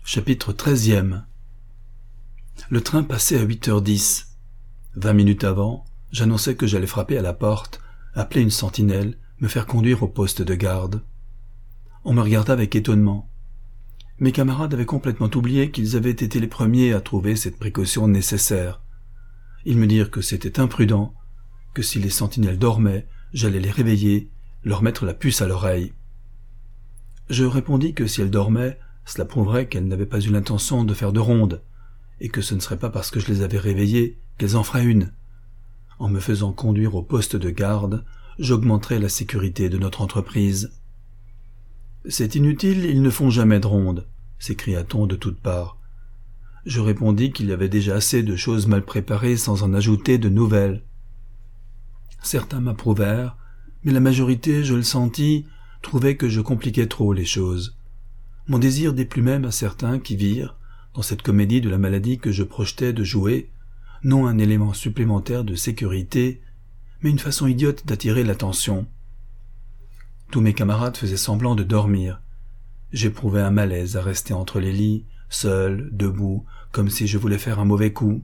Chapitre 13e. Le train passait à 8h10. 20 minutes avant, j'annonçais que j'allais frapper à la porte, appeler une sentinelle, me faire conduire au poste de garde. On me regarda avec étonnement. Mes camarades avaient complètement oublié qu'ils avaient été les premiers à trouver cette précaution nécessaire. Ils me dirent que c'était imprudent, que si les sentinelles dormaient, j'allais les réveiller, leur mettre la puce à l'oreille. Je répondis que si elles dormaient, cela prouverait qu'elles n'avaient pas eu l'intention de faire de ronde, et que ce ne serait pas parce que je les avais réveillées qu'elles en feraient une. En me faisant conduire au poste de garde, j'augmenterais la sécurité de notre entreprise. « C'est inutile, ils ne font jamais de ronde », s'écria-t-on de toutes parts. Je répondis qu'il y avait déjà assez de choses mal préparées sans en ajouter de nouvelles. Certains m'approuvèrent, mais la majorité, je le sentis, trouvait que je compliquais trop les choses. Mon désir déplut même à certains qui virent, dans cette comédie de la maladie que je projetais de jouer, non un élément supplémentaire de sécurité, mais une façon idiote d'attirer l'attention. Tous mes camarades faisaient semblant de dormir. J'éprouvais un malaise à rester entre les lits, seul, debout, comme si je voulais faire un mauvais coup.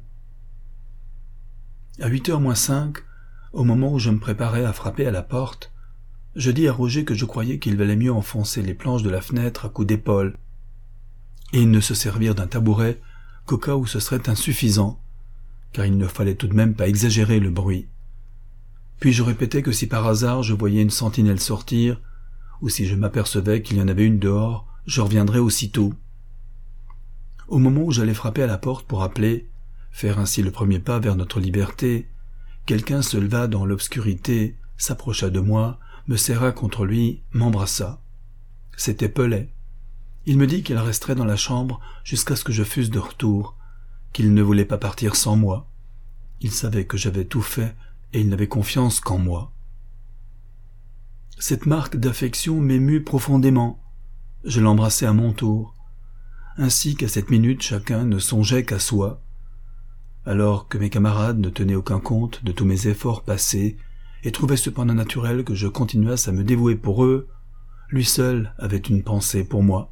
À 8h moins 5, au moment où je me préparais à frapper à la porte, je dis à Roger que je croyais qu'il valait mieux enfoncer les planches de la fenêtre à coups d'épaule et ne se servir d'un tabouret qu'au cas où ce serait insuffisant, car il ne fallait tout de même pas exagérer le bruit. Puis je répétais que si par hasard je voyais une sentinelle sortir, ou si je m'apercevais qu'il y en avait une dehors, je reviendrais aussitôt. Au moment où j'allais frapper à la porte pour appeler, faire ainsi le premier pas vers notre liberté, quelqu'un se leva dans l'obscurité, s'approcha de moi, me serra contre lui, m'embrassa. C'était Pellet. Il me dit qu'il resterait dans la chambre jusqu'à ce que je fusse de retour, qu'il ne voulait pas partir sans moi. Il savait que j'avais tout fait et il n'avait confiance qu'en moi. Cette marque d'affection m'émut profondément. Je l'embrassai à mon tour. Ainsi qu'à cette minute chacun ne songeait qu'à soi. Alors que mes camarades ne tenaient aucun compte de tous mes efforts passés et trouvaient cependant naturel que je continuasse à me dévouer pour eux, lui seul avait une pensée pour moi.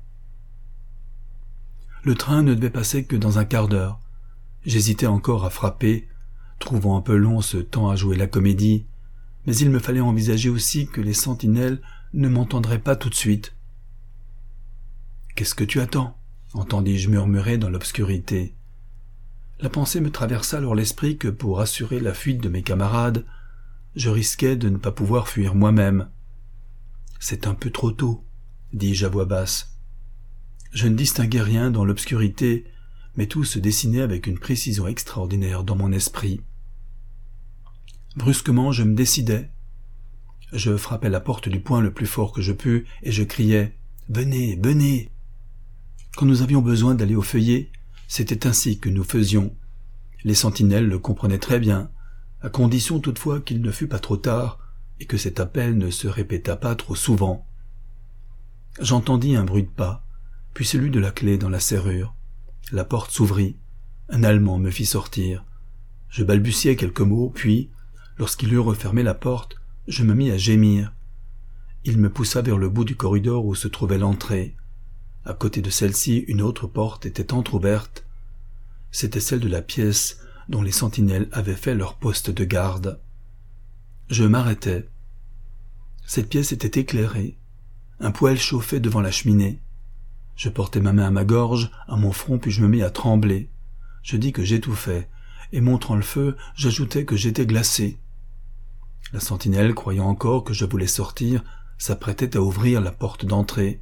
Le train ne devait passer que dans un quart d'heure. J'hésitais encore à frapper, trouvant un peu long ce temps à jouer la comédie, mais il me fallait envisager aussi que les sentinelles ne m'entendraient pas tout de suite. « Qu'est-ce que tu attends ?» entendis-je murmurer dans l'obscurité. La pensée me traversa alors l'esprit que pour assurer la fuite de mes camarades, je risquais de ne pas pouvoir fuir moi-même. « C'est un peu trop tôt », dis-je à voix basse. Je ne distinguais rien dans l'obscurité, mais tout se dessinait avec une précision extraordinaire dans mon esprit. Brusquement, je me décidai. Je frappai la porte du poing le plus fort que je pus, et je criai « Venez, venez !» Quand nous avions besoin d'aller au feuillet, c'était ainsi que nous faisions. Les sentinelles le comprenaient très bien, à condition toutefois qu'il ne fût pas trop tard, et que cet appel ne se répétât pas trop souvent. J'entendis un bruit de pas, puis celui de la clé dans la serrure. La porte s'ouvrit. Un Allemand me fit sortir. Je balbutiai quelques mots, puis, lorsqu'il eut refermé la porte, je me mis à gémir. Il me poussa vers le bout du corridor où se trouvait l'entrée. À côté de celle-ci, une autre porte était entr'ouverte. C'était celle de la pièce dont les sentinelles avaient fait leur poste de garde. Je m'arrêtai. Cette pièce était éclairée. Un poêle chauffait devant la cheminée. Je portai ma main à ma gorge, à mon front, puis je me mis à trembler. Je dis que j'étouffais, et montrant le feu, j'ajoutai que j'étais glacé. La sentinelle, croyant encore que je voulais sortir, s'apprêtait à ouvrir la porte d'entrée.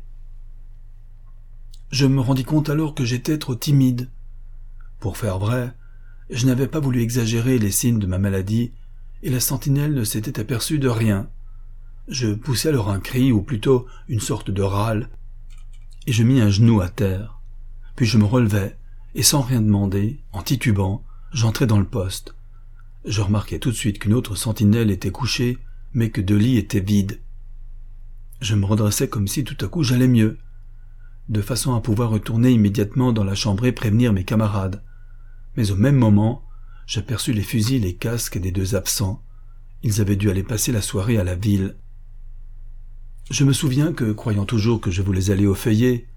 Je me rendis compte alors que j'étais trop timide. Pour faire vrai, je n'avais pas voulu exagérer les signes de ma maladie, et la sentinelle ne s'était aperçue de rien. Je poussai alors un cri, ou plutôt une sorte de râle, et je mis un genou à terre. Puis je me relevai, et sans rien demander, en titubant, j'entrai dans le poste. Je remarquai tout de suite qu'une autre sentinelle était couchée, mais que deux lits étaient vides. Je me redressai comme si tout à coup j'allais mieux, de façon à pouvoir retourner immédiatement dans la chambre et prévenir mes camarades. Mais au même moment, j'aperçus les fusils et les casques des deux absents. Ils avaient dû aller passer la soirée à la ville. Je me souviens que, croyant toujours que je voulais aller au feuillet,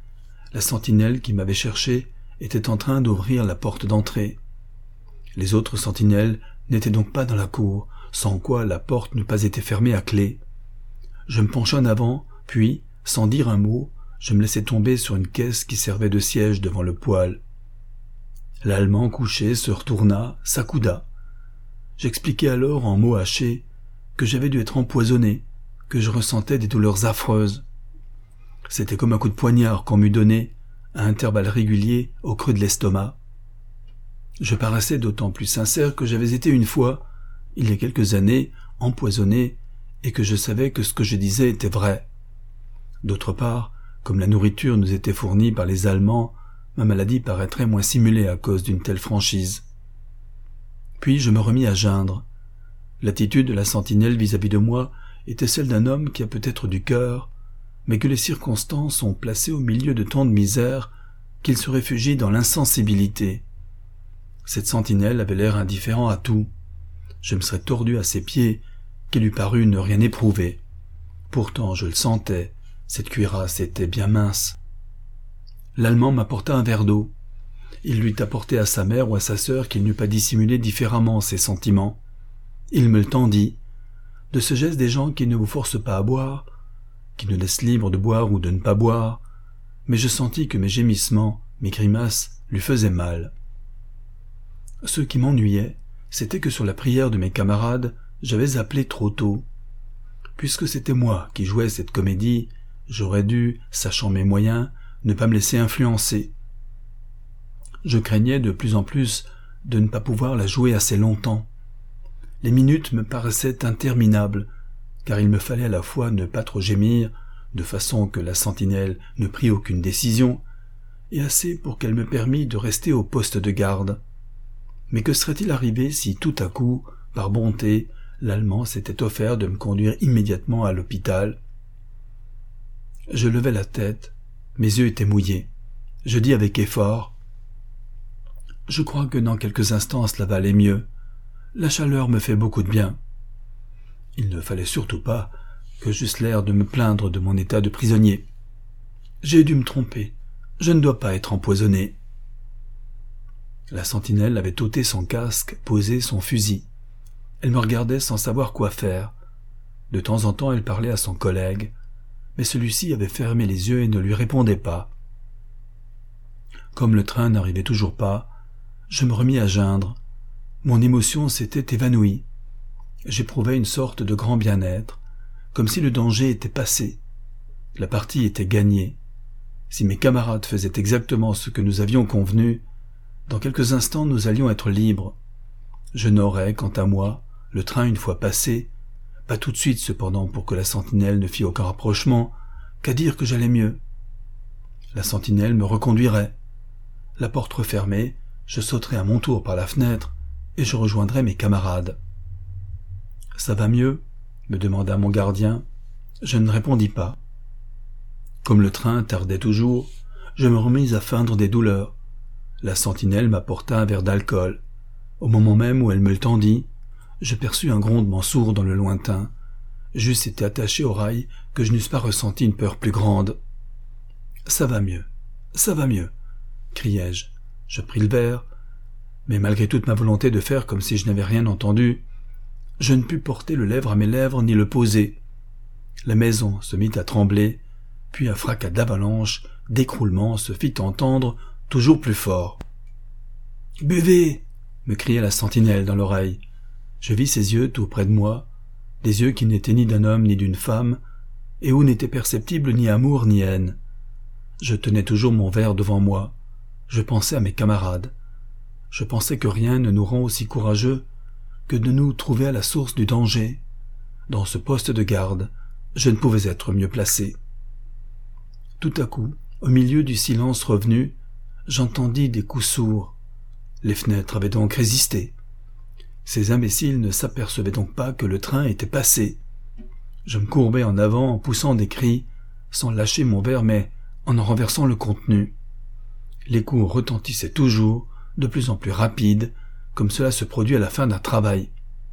La sentinelle qui m'avait cherché était en train d'ouvrir la porte d'entrée. Les autres sentinelles n'étaient donc pas dans la cour, sans quoi la porte n'eût pas été fermée à clé. Je me penchai en avant, puis, sans dire un mot, je me laissai tomber sur une caisse qui servait de siège devant le poêle. L'Allemand couché se retourna, s'accouda. J'expliquai alors en mots hachés que j'avais dû être empoisonné, que je ressentais des douleurs affreuses. C'était comme un coup de poignard qu'on m'eût donné, à intervalles réguliers, au creux de l'estomac. Je paraissais d'autant plus sincère que j'avais été une fois, il y a quelques années, empoisonné, et que je savais que ce que je disais était vrai. D'autre part, comme la nourriture nous était fournie par les Allemands, ma maladie paraîtrait moins simulée à cause d'une telle franchise. Puis je me remis à geindre. L'attitude de la sentinelle vis-à-vis de moi était celle d'un homme qui a peut-être du cœur, mais que les circonstances ont placé au milieu de tant de misère qu'il se réfugie dans l'insensibilité. Cette sentinelle avait l'air indifférent à tout. Je me serais tordu à ses pieds, qu'il eût paru ne rien éprouver. Pourtant, je le sentais, cette cuirasse était bien mince. L'Allemand m'apporta un verre d'eau. Il l'eût apporté à sa mère ou à sa sœur qu'il n'eût pas dissimulé différemment ses sentiments. Il me le tendit. De ce geste des gens qui ne vous forcent pas à boire, qui ne laissent libre de boire ou de ne pas boire, mais je sentis que mes gémissements, mes grimaces, lui faisaient mal. Ce qui m'ennuyait, c'était que sur la prière de mes camarades, j'avais appelé trop tôt. Puisque c'était moi qui jouais cette comédie, j'aurais dû, sachant mes moyens, ne pas me laisser influencer. Je craignais de plus en plus de ne pas pouvoir la jouer assez longtemps. Les minutes me paraissaient interminables, car il me fallait à la fois ne pas trop gémir, de façon que la sentinelle ne prît aucune décision, et assez pour qu'elle me permît de rester au poste de garde. Mais que serait-il arrivé si tout à coup, par bonté, l'Allemand s'était offert de me conduire immédiatement à l'hôpital? Je levai la tête, mes yeux étaient mouillés. Je dis avec effort: « Je crois que dans quelques instants cela va aller mieux. La chaleur me fait beaucoup de bien. » Il ne fallait surtout pas que j'eusse l'air de me plaindre de mon état de prisonnier. J'ai dû me tromper. Je ne dois pas être empoisonné. La sentinelle avait ôté son casque, posé son fusil. Elle me regardait sans savoir quoi faire. De temps en temps, elle parlait à son collègue, mais celui-ci avait fermé les yeux et ne lui répondait pas. Comme le train n'arrivait toujours pas, je me remis à geindre. Mon émotion s'était évanouie. J'éprouvais une sorte de grand bien-être, comme si le danger était passé. La partie était gagnée. Si mes camarades faisaient exactement ce que nous avions convenu, dans quelques instants nous allions être libres. Je n'aurais, quant à moi, le train une fois passé, pas tout de suite cependant pour que la sentinelle ne fît aucun rapprochement, qu'à dire que j'allais mieux. La sentinelle me reconduirait. La porte refermée, je sauterais à mon tour par la fenêtre et je rejoindrais mes camarades. « Ça va mieux ?» me demanda mon gardien. Je ne répondis pas. Comme le train tardait toujours, je me remis à feindre des douleurs. La sentinelle m'apporta un verre d'alcool. Au moment même où elle me le tendit, je perçus un grondement sourd dans le lointain. J'eusse été attaché au rail que je n'eusse pas ressenti une peur plus grande. « Ça va mieux, ça va mieux !» criai-je. Je pris le verre, mais malgré toute ma volonté de faire comme si je n'avais rien entendu, je ne pus porter le lèvre à mes lèvres ni le poser. La maison se mit à trembler, puis un fracas d'avalanche, d'écroulement se fit entendre toujours plus fort. « Buvez !» me criait la sentinelle dans l'oreille. Je vis ses yeux tout près de moi, des yeux qui n'étaient ni d'un homme ni d'une femme, et où n'était perceptible ni amour ni haine. Je tenais toujours mon verre devant moi. Je pensais à mes camarades. Je pensais que rien ne nous rend aussi courageux que de nous trouver à la source du danger. Dans ce poste de garde, je ne pouvais être mieux placé. Tout à coup, au milieu du silence revenu, j'entendis des coups sourds. Les fenêtres avaient donc résisté. Ces imbéciles ne s'apercevaient donc pas que le train était passé. Je me courbais en avant en poussant des cris, sans lâcher mon verre mais en renversant le contenu. Les coups retentissaient toujours, de plus en plus rapides, comme cela se produit à la fin d'un travail.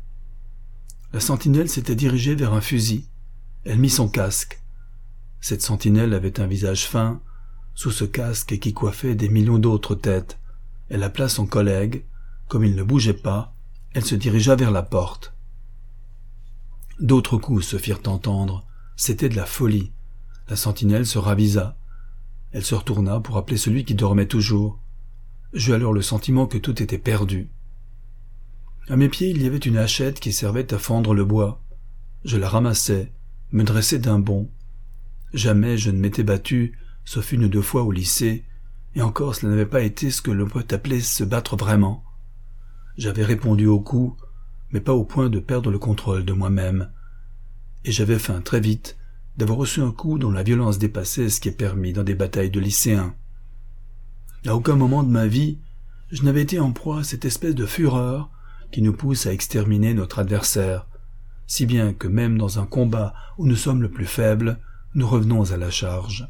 La sentinelle s'était dirigée vers un fusil. Elle mit son casque. Cette sentinelle avait un visage fin, sous ce casque qui coiffait des millions d'autres têtes. Elle appela son collègue. Comme il ne bougeait pas, elle se dirigea vers la porte. D'autres coups se firent entendre. C'était de la folie. La sentinelle se ravisa. Elle se retourna pour appeler celui qui dormait toujours. J'eus alors le sentiment que tout était perdu. À mes pieds, il y avait une hachette qui servait à fendre le bois. Je la ramassai, me dressai d'un bond. Jamais je ne m'étais battu, sauf une ou deux fois au lycée, et encore cela n'avait pas été ce que l'on peut appeler se battre vraiment. J'avais répondu au coup, mais pas au point de perdre le contrôle de moi-même. Et j'avais faim très vite d'avoir reçu un coup dont la violence dépassait ce qui est permis dans des batailles de lycéens. À aucun moment de ma vie, je n'avais été en proie à cette espèce de fureur qui nous pousse à exterminer notre adversaire, si bien que même dans un combat où nous sommes le plus faibles, nous revenons à la charge.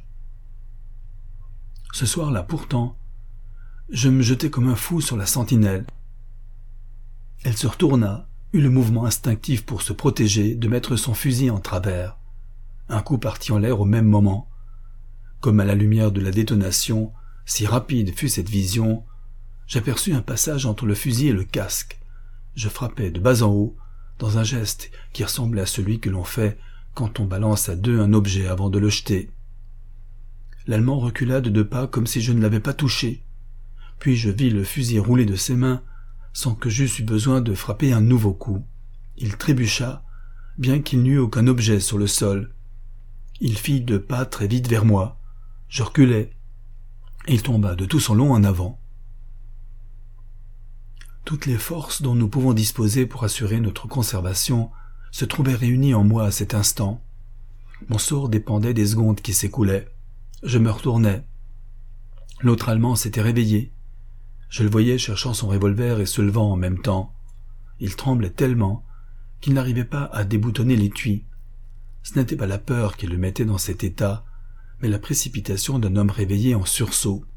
Ce soir-là, pourtant, je me jetai comme un fou sur la sentinelle. Elle se retourna, eut le mouvement instinctif pour se protéger, de mettre son fusil en travers. Un coup partit en l'air au même moment. Comme à la lumière de la détonation, si rapide fut cette vision, j'aperçus un passage entre le fusil et le casque. Je frappai de bas en haut, dans un geste qui ressemblait à celui que l'on fait quand on balance à deux un objet avant de le jeter. L'Allemand recula de 2 pas comme si je ne l'avais pas touché. Puis je vis le fusil rouler de ses mains, sans que j'eusse eu besoin de frapper un nouveau coup. Il trébucha, bien qu'il n'y eût aucun objet sur le sol. Il fit 2 pas très vite vers moi. Je reculai. Il tomba de tout son long en avant. Toutes les forces dont nous pouvons disposer pour assurer notre conservation se trouvaient réunies en moi à cet instant. Mon sort dépendait des secondes qui s'écoulaient. Je me retournai. L'autre Allemand s'était réveillé. Je le voyais cherchant son revolver et se levant en même temps. Il tremblait tellement qu'il n'arrivait pas à déboutonner l'étui. Ce n'était pas la peur qui le mettait dans cet état, mais la précipitation d'un homme réveillé en sursaut.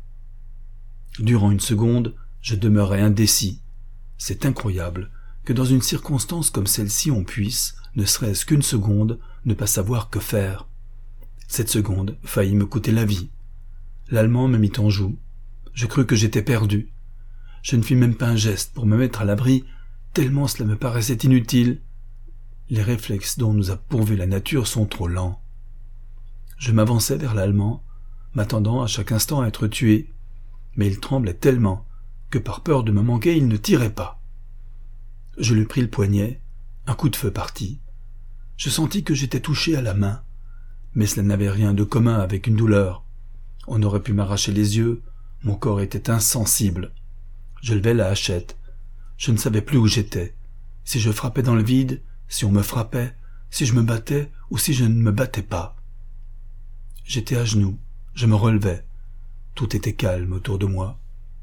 Durant une seconde, je demeurai indécis. C'est incroyable que dans une circonstance comme celle-ci on puisse, ne serait-ce qu'une seconde, ne pas savoir que faire. Cette seconde faillit me coûter la vie. L'Allemand me mit en joue. Je crus que j'étais perdu. Je ne fis même pas un geste pour me mettre à l'abri, tellement cela me paraissait inutile. Les réflexes dont nous a pourvu la nature sont trop lents. Je m'avançai vers l'Allemand, m'attendant à chaque instant à être tué, mais il tremblait tellement que par peur de me manquer, il ne tirait pas. Je lui pris le poignet, un coup de feu partit. Je sentis que j'étais touché à la main, mais cela n'avait rien de commun avec une douleur. On aurait pu m'arracher les yeux, mon corps était insensible. Je levai la hachette. Je ne savais plus où j'étais, si je frappais dans le vide, si on me frappait, si je me battais ou si je ne me battais pas. J'étais à genoux, je me relevais. Tout était calme autour de moi.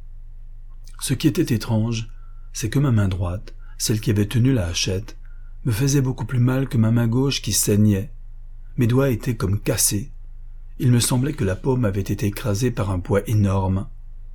Ce qui était étrange, c'est que ma main droite, celle qui avait tenu la hachette, me faisait beaucoup plus mal que ma main gauche qui saignait. Mes doigts étaient comme cassés. Il me semblait que la paume avait été écrasée par un poids énorme.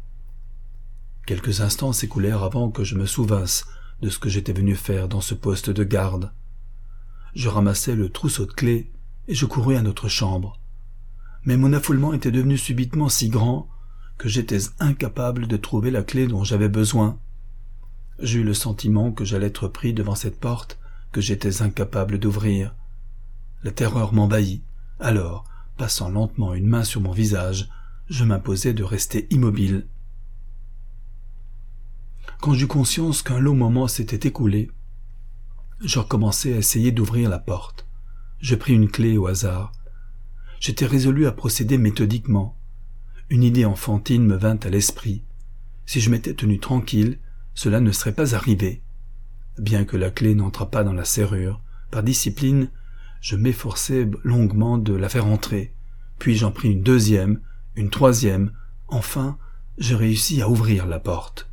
Quelques instants s'écoulèrent avant que je me souvinsse de ce que j'étais venu faire dans ce poste de garde. Je ramassai le trousseau de clés et je courus à notre chambre. Mais mon affoulement était devenu subitement si grand que j'étais incapable de trouver la clé dont j'avais besoin. J'eus le sentiment que j'allais être pris devant cette porte que j'étais incapable d'ouvrir. La terreur m'envahit. Alors, passant lentement une main sur mon visage, je m'imposai de rester immobile. Quand j'eus conscience qu'un long moment s'était écoulé, je recommençai à essayer d'ouvrir la porte. Je pris une clé au hasard. J'étais résolu à procéder méthodiquement. Une idée enfantine me vint à l'esprit. Si je m'étais tenu tranquille, cela ne serait pas arrivé. Bien que la clé n'entrât pas dans la serrure, par discipline, je m'efforçai longuement de la faire entrer. Puis j'en pris une deuxième, une troisième. Enfin, je réussis à ouvrir la porte.